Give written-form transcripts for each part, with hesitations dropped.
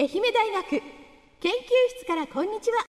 愛媛大学研究室からこんにちは。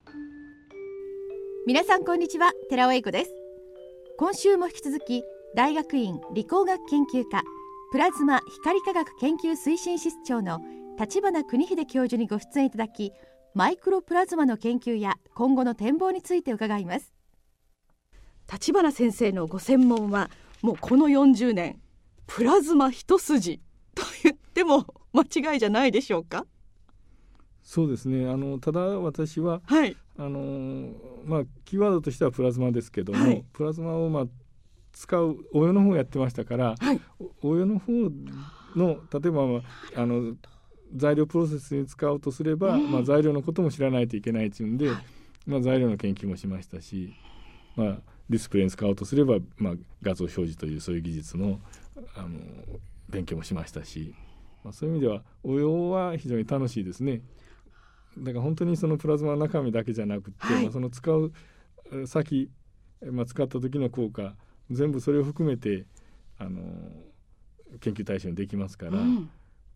皆さんこんにちは、寺尾英子です。今週も引き続き大学院理工学研究科プラズマ光化学研究推進室長の立花邦秀教授にご出演いただき、マイクロプラズマの研究や今後の展望について伺います。立花先生のご専門はもうこの40年プラズマ一筋と言っても間違いじゃないでしょうか。 そうですね。ただ私は、キーワードとしてはプラズマですけども、プラズマを使う応用の方をやってましたから、応用の方の例えば材料プロセスに使おうとすれば、材料のことも知らないといけないというんで、材料の研究もしましたし、ディスプレイに使おうとすれば、画像表示というそういう技術の、勉強もしましたし、そういう意味では応用は非常に楽しいですね。だから本当にそのプラズマの中身だけじゃなくて、その使う先、使った時の効果全部それを含めて研究対象にできますから、好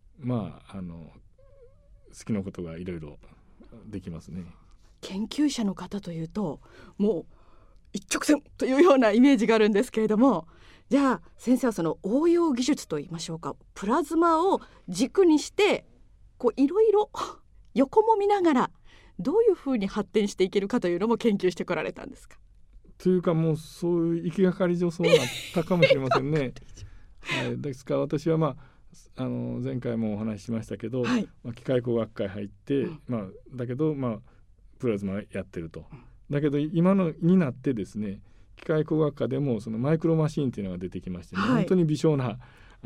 きなことがいろいろできますね。 研究者の方というともう一直線というようなイメージがあるんですけれども、じゃあ先生はその応用技術といいましょうか、プラズマを軸にしていろいろ横も見ながらどういうふうに発展していけるかというのも研究してこられたんですか。 というかもうそういう行きがかり上そうなったかもしれませんね。ですから私は前回もお話ししましたけど、機械工学会入って、だけどプラズマやってると。だけど今のになってですね、機械工学科でもそのマイクロマシーンというのが出てきまして、本当に微小な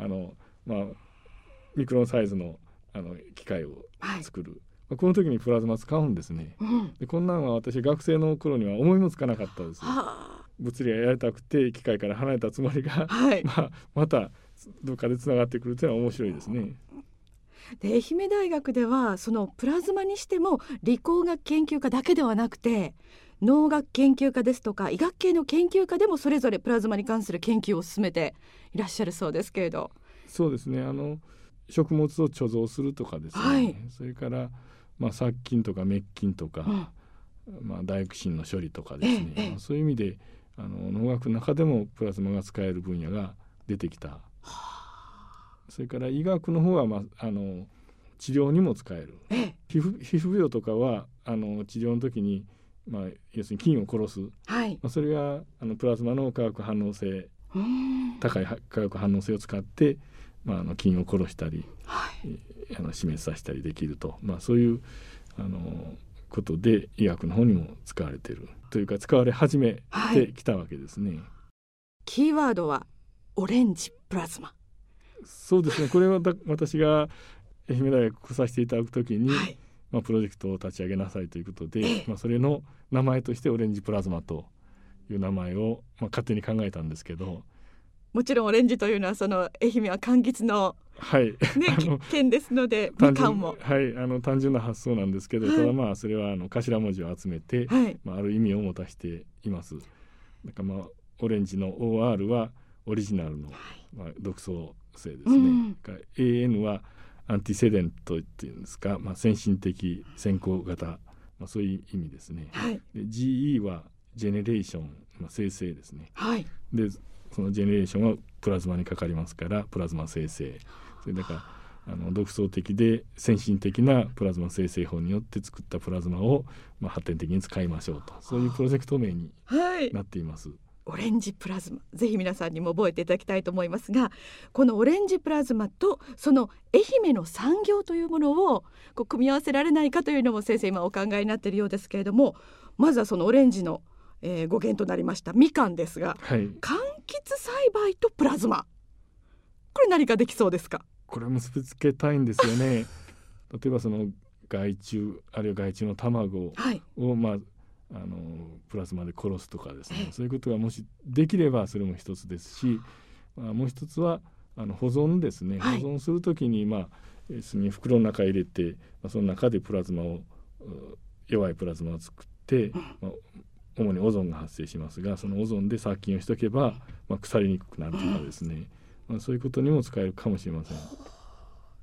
ミクロンサイズの機械を作る、この時にプラズマ使うんですね。でこんなんは私学生の頃には思いもつかなかったです。物理がやりたくて機械から離れたつもりが、またどっかでつながってくるというのは面白いですね。 で愛媛大学ではそのプラズマにしても理工学研究科だけではなくて農学研究科ですとか医学系の研究科でもそれぞれプラズマに関する研究を進めていらっしゃるそうですけれど。 そうですね。食物を貯蔵するとかですね、それから殺菌とか滅菌とか、ダイオキシンの処理とかですね、そういう意味で農学の中でもプラズマが使える分野が出てきた。それから医学の方は、治療にも使える。皮膚病とかは治療の時に、要するに菌を殺す、それがプラズマの化学反応性、高い化学反応性を使って、菌を殺したり、死滅させたりできると、そういうことで医学の方にも使われているというか使われ始めてきたわけですね。 キーワードはオレンジプラズマ。 そうですね。これは私が愛媛大学来させていただくときに、プロジェクトを立ち上げなさいということで、それの名前としてオレンジプラズマという名前を、勝手に考えたんですけど、 もちろんオレンジというのはその愛媛は柑橘の、県ですのでみかんも、 単純な発想なんですけど、ただそれは頭文字を集めて、ある意味を持たせています。だからオレンジの OR はオリジナルの、独創性ですね。AN はアンティセデントっていうんですか、先進的先行型、そういう意味ですね。で GE はジェネレーション、生成ですね。でそのジェネレーションはプラズマにかかりますからプラズマ生成、それだから独創的で先進的なプラズマ生成法によって作ったプラズマを、発展的に使いましょうと、そういうプロジェクト名になっています。 オレンジプラズマ、ぜひ皆さんにも覚えていただきたいと思いますが、このオレンジプラズマとその愛媛の産業というものを組み合わせられないかというのも先生今お考えになっているようですけれども、まずはそのオレンジの、語源となりましたみかんですが、柑橘栽培とプラズマ、これ何かできそうですか。 これ結びつけたいんですよね。例えばその害虫あるいは害虫の卵を、プラズマで殺すとかですね、そういうことがもしできればそれも一つですし、もう一つは保存ですね。保存するときに、袋の中に入れて、その中でプラズマを弱いプラズマを作って、主にオゾンが発生しますが、そのオゾンで殺菌をしておけば、腐りにくくなるとかですね、そういうことにも使えるかもしれません。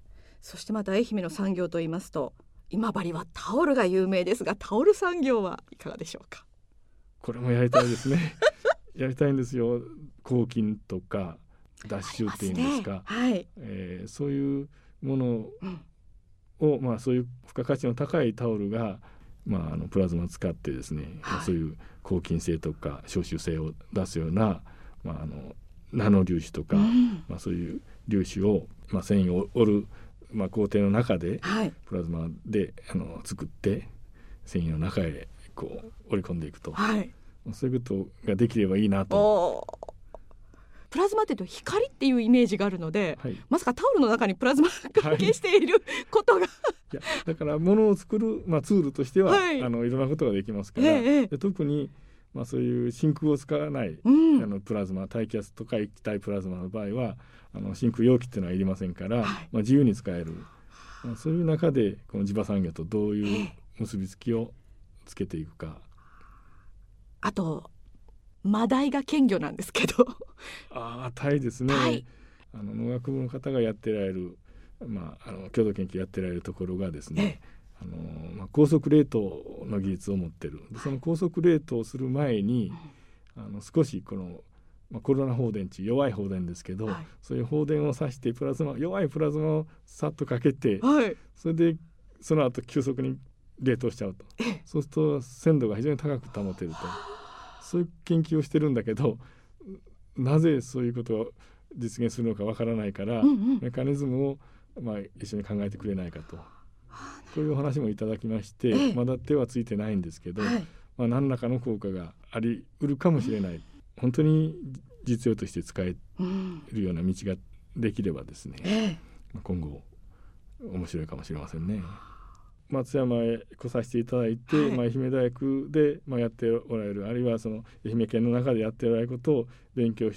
そしてまた愛媛の産業といいますと、今治はタオルが有名ですが、タオル産業はいかがでしょうか？ これもやりたいですねやりたいんですよ。抗菌とか脱臭っていうんですか、そういうものを、そういう付加価値の高いタオルが、プラズマを使ってですね、そういう抗菌性とか消臭性を出すような、ナノ粒子とか、そういう粒子を、繊維を織る、工程の中で、プラズマで作って繊維の中へこう織り込んでいくと、そういうことができればいいなと。 プラズマっていうと光っていうイメージがあるので、まさかタオルの中にプラズマが関係していることが、 いやだから物を作る、ツールとしては、いろんなことができますから、特に、そういう真空を使わない、プラズマ、大気圧とか液体プラズマの場合は真空容器っていうのはいりませんから、自由に使える、そういう中でこの地場産業とどういう結びつきをつけていくか。 あとマダイが堅魚なんですけどタイですね、農学部の方がやってられる、共同研究やってられるところがですね、高速冷凍の技術を持ってる。その高速冷凍をする前に、少しこの、コロナ放電池、弱い放電ですけど、そういう放電をさして弱いプラズマをさっとかけて、それでその後急速に冷凍しちゃうと、そうすると鮮度が非常に高く保てると、そういう研究をしてるんだけど、なぜそういうことを実現するのかわからないから、メカニズムを、一緒に考えてくれないかと、こういうお話もいただきまして、まだ手はついてないんですけど、何らかの効果があり得るかもしれない、本当に実用として使えるような道ができればですね、今後面白いかもしれませんね。松山へ来させていただいて、愛媛大学で、やっておられる、あるいはその愛媛県の中でやっておられることを勉強して、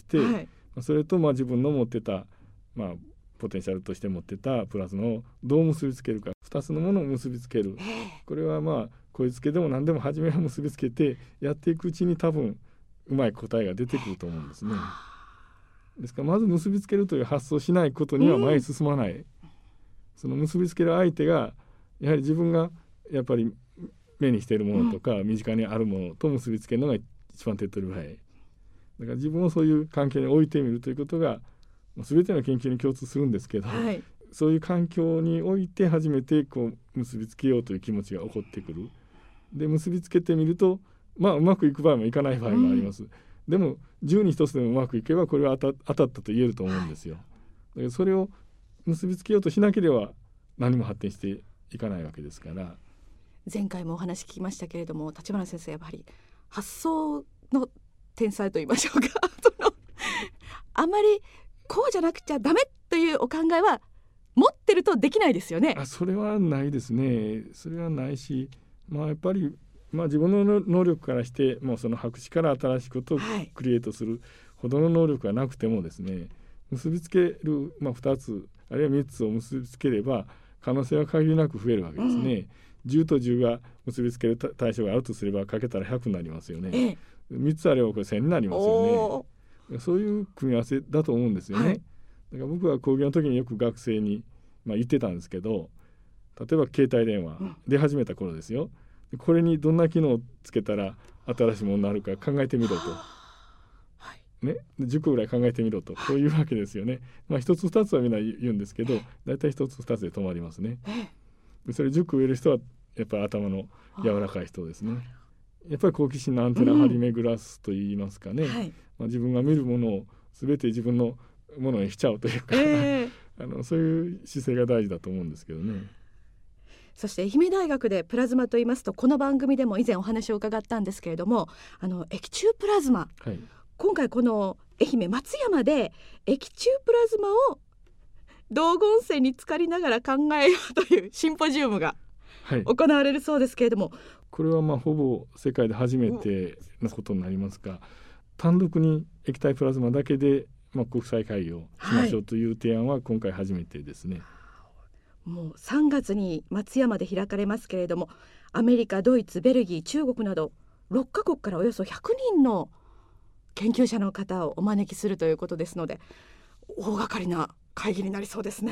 それと自分の持ってた、ポテンシャルとして持ってたプラズマをどう結びつけるか、2つのものを結びつける、これはこいつけでも何でも初めは結びつけてやっていくうちに多分うまい答えが出てくると思うんですね。ですからまず結びつけるという発想しないことには前に進まない、その結びつける相手がやはり自分がやっぱり目にしているものとか、身近にあるものと結びつけるのが一番手っ取り早い。だから自分をそういう環境に置いてみるということが全ての研究に共通するんですけど、そういう環境において初めてこう結びつけようという気持ちが起こってくる。で結びつけてみると、うまくいく場合もいかない場合もあります、でも10に1つでもうまくいけばこれは当たったと言えると思うんですよ。だからそれを結びつけようとしなければ何も発展していかないわけですから。 前回もお話聞きましたけれども、立花先生やっぱり発想の天才と言いましょうかあまりこうじゃなくちゃダメというお考えは持ってるとできないですよね。 それはないですね。それはないし、やっぱり、自分の能力からしてもうその白紙から新しいことをクリエイトするほどの能力がなくてもですね、結びつける、2つあるいは3つを結びつければ可能性は限りなく増えるわけですね、10と10が結びつける対象があるとすればかけたら100になりますよね、3つあればこれ1000になりますよね。そういう組み合わせだと思うんですよね、だから僕は講義の時によく学生に、言ってたんですけど、例えば携帯電話出始めた頃ですよ、これにどんな機能をつけたら新しいものになるか考えてみろと、10個ぐらい考えてみろと、こういうわけですよね。一つ二つはみんな言うんですけど、だいたい一つ二つで止まりますね。でそれ10個植える人はやっぱり頭の柔らかい人ですね。やっぱり好奇心のアンテナを張り巡らすと言いますかね、自分が見るものを全て自分のものにしちゃうというか、そういう姿勢が大事だと思うんですけどね。 そして愛媛大学でプラズマと言いますと、この番組でも以前お話を伺ったんですけれども、液中プラズマ、今回この愛媛松山で液中プラズマを道後温泉に浸かりながら考えようというシンポジウムが行われるそうですけれども、 これはほぼ世界で初めてのことになりますが、単独に液体プラズマだけで、国際会議をしましょうという提案は今回初めてですね。 もう3月に松山で開かれますけれども、アメリカ、ドイツ、ベルギー、中国など6カ国からおよそ100人の研究者の方をお招きするということですので、大掛かりな会議になりそうですね。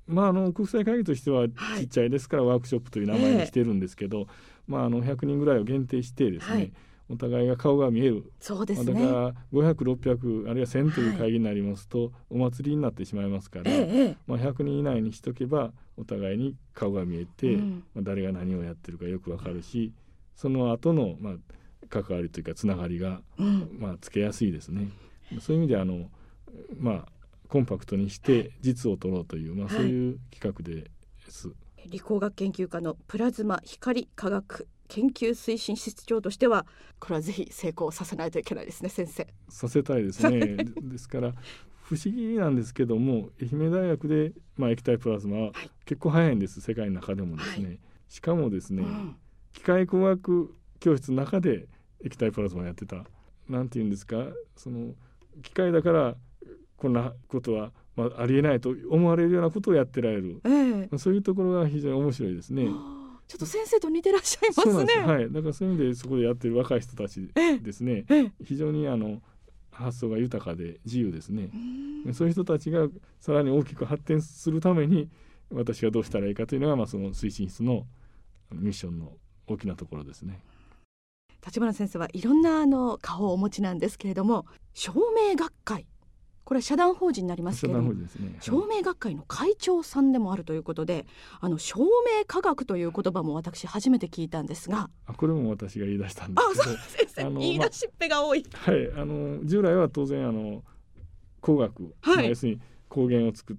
国際会議としてはちっちゃいですから、ワークショップという名前にしてるんですけど、100人ぐらいを限定してですね、お互いが顔が見える。 そうですね。 だから500、600あるいは1000という会議になりますと、お祭りになってしまいますから、100人以内にしとけばお互いに顔が見えて、誰が何をやってるかよくわかるし、その後の関わりというかつながりが、つけやすいですね。そういう意味でコンパクトにして実を取ろうという、そういう企画です。 理工学研究科のプラズマ光化学研究推進室長としては、これはぜひ成功させないといけないですね、先生。 させたいですね。ですから不思議なんですけども、愛媛大学で、液体プラズマは結構早いんです、世界の中でもですね。しかもですね、機械工学教室の中で液体プラズマやってた、なんていうんですか、その機械だからこんなことはありえないと思われるようなことをやってられる、そういうところが非常に面白いですね。 ちょっと先生と似てらっしゃいますね。 そうなんです、はい、だからそういう意味でそこでやってる若い人たちですね、非常に発想が豊かで自由ですね。そういう人たちがさらに大きく発展するために私がどうしたらいいかというのが、その推進室のミッションの大きなところですね。 立花先生はいろんな顔をお持ちなんですけれども、照明学会、これは社団法人になりますけれども、照明学会の会長さんでもあるということで、照明科学という言葉も私初めて聞いたんですが、 これも私が言い出したんですけど、 先生言い出しっぺが多い。 従来は当然工学、要するに光源を作って、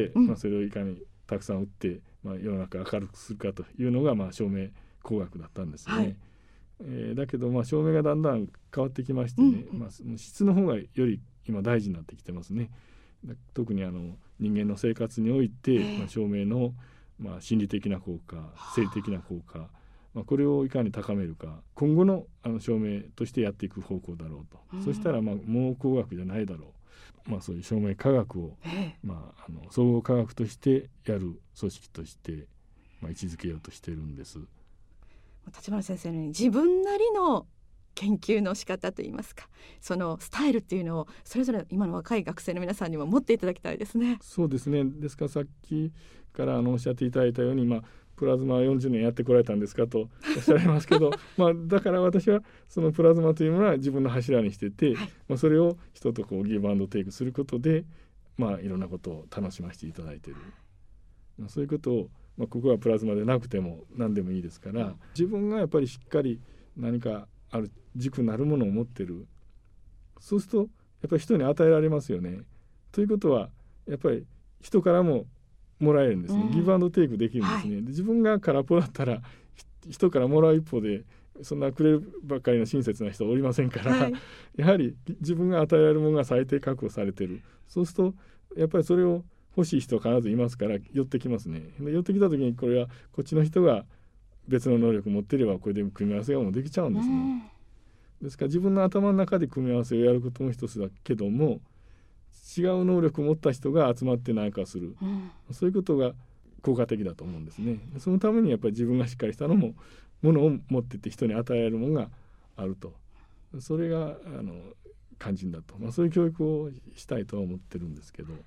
それをいかにたくさん売って、世の中明るくするかというのが、照明工学だったんですね。だけど照明がだんだん変わってきましてね、質の方がより今大事になってきてますね。特に人間の生活において、照明の、心理的な効果、生理的な効果、これをいかに高めるか、今後の照明としてやっていく方向だろうと。そしたらもう工学じゃないだろう、そういう照明科学を、総合科学としてやる組織として、位置づけようとしているんです。 立花先生のように自分なりの研究の仕方といいますか、そのスタイルっていうのをそれぞれ今の若い学生の皆さんにも持っていただきたいですね。 そうですね。ですからさっきからおっしゃっていただいたように、プラズマは40年やってこられたんですかとおっしゃられますけどだから私はそのプラズマというものは自分の柱にしてて、それを人とギブアンドテイクすることで、いろんなことを楽しませていただいている、そういうことを、ここはプラズマでなくても何でもいいですから、自分がやっぱりしっかり何かある軸なるものを持ってる。そうするとやっぱり人に与えられますよね。ということはやっぱり人からももらえるんですね。ギブアンドテイクできるんですね。で自分が空っぽだったら人からもらう一方でそんなくれるばっかりの親切な人はおりませんから、やはり自分が与えられるものが最低確保されてる。そうするとやっぱりそれを欲しい人は必ずいますから寄ってきますね。で寄ってきた時にこれはこっちの人が別の能力を持っていればこれで組み合わせがもうできちゃうんですね。ですから自分の頭の中で組み合わせをやることも一つだけども、違う能力を持った人が集まって何かする、そういうことが効果的だと思うんですね。そのためにやっぱり自分がしっかりしたものを持ってて人に与えられるものがあると、それが肝心だと、そういう教育をしたいとは思ってるんですけど。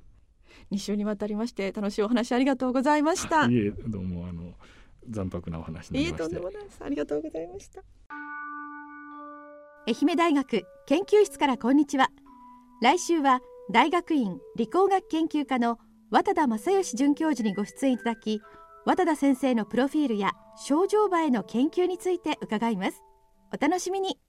2週にわたりまして楽しいお話ありがとうございました。 いえ、どうも残白なお話になりまして。 とんでもないです。ありがとうございました。 愛媛大学研究室からこんにちは。来週は大学院理工学研究科の渡田正義准教授にご出演いただき、渡田先生のプロフィールや症状場への研究について伺います。お楽しみに。